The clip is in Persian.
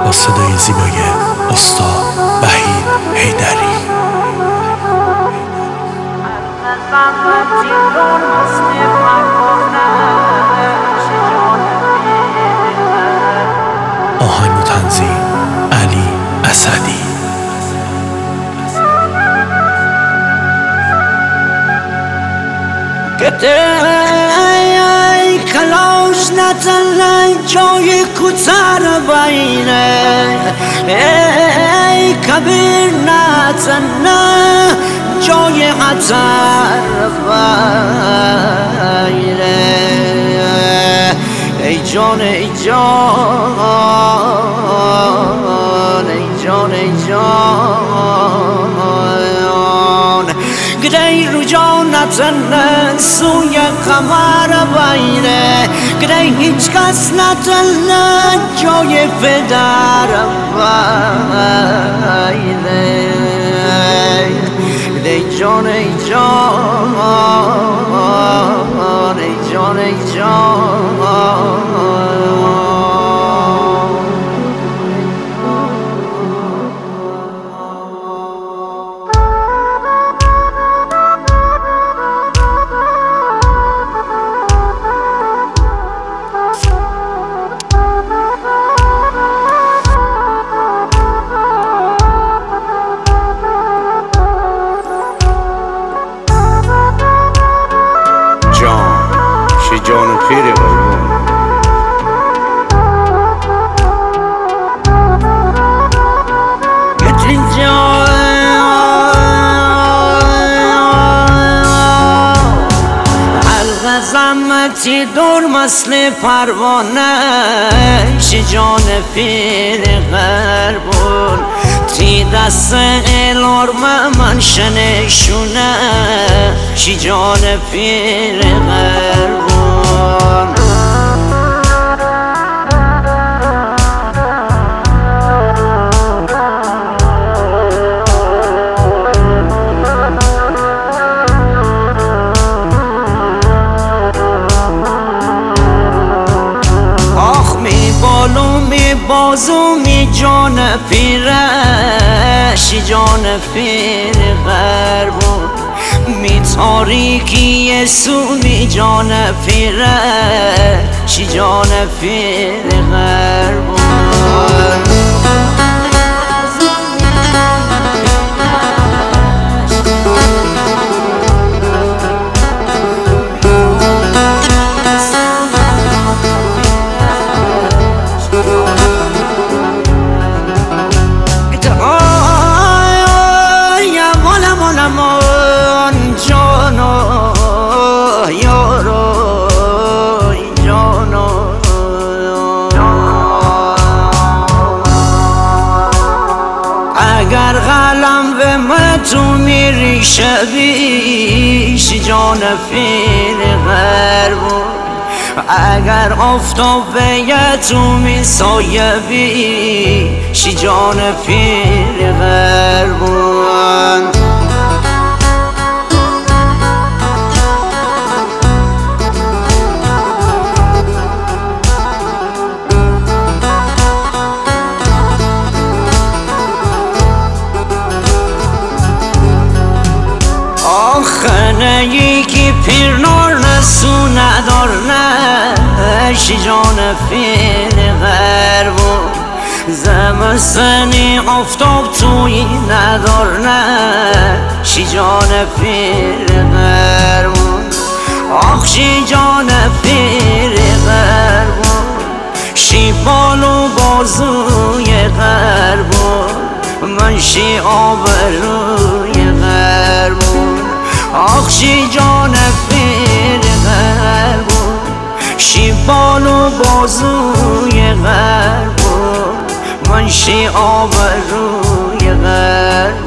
با صدای زیبای استاد وحید حیدری. آهنگ و تنظیم علی اسدی. ای کلاش نتن جای کوتر بینه، ای کبیر نتن جای خطر بینه. ای جان ای جان ای جان ای جان، گدای رو جان نتن سوی قمر بینه، گدای هیچ کس نتن جای پدر بینه. گدای جان ای جان ای جان ای جان. جان پیره قربون، حلقه دور مثل پروانه، شی جان پیر قربون، تی دست الارم من شنشونه، شی جان پیر قربون. می بازو می جان پیرش، جان پیر قربون، می تاریکی سو می جان پیرش، جان پیر قربون. اگر قلم به من تو میری شبیش، جان پیر قربون، اگر آفتاب به تو می سایه بیش، جان پیر قربون. خنه‌ای که پیرنار نسو ندار نش، جان پیر قربون، زمستانی آفتاب توی ندار نش، جان پیر قربون. آخشی جان پیر قربون، شی بال و بازوی قربون، من شی آبروی قربون. آخشی جان پیر قربون، شی بال و بازوی قربون، من شی آبروی قربون.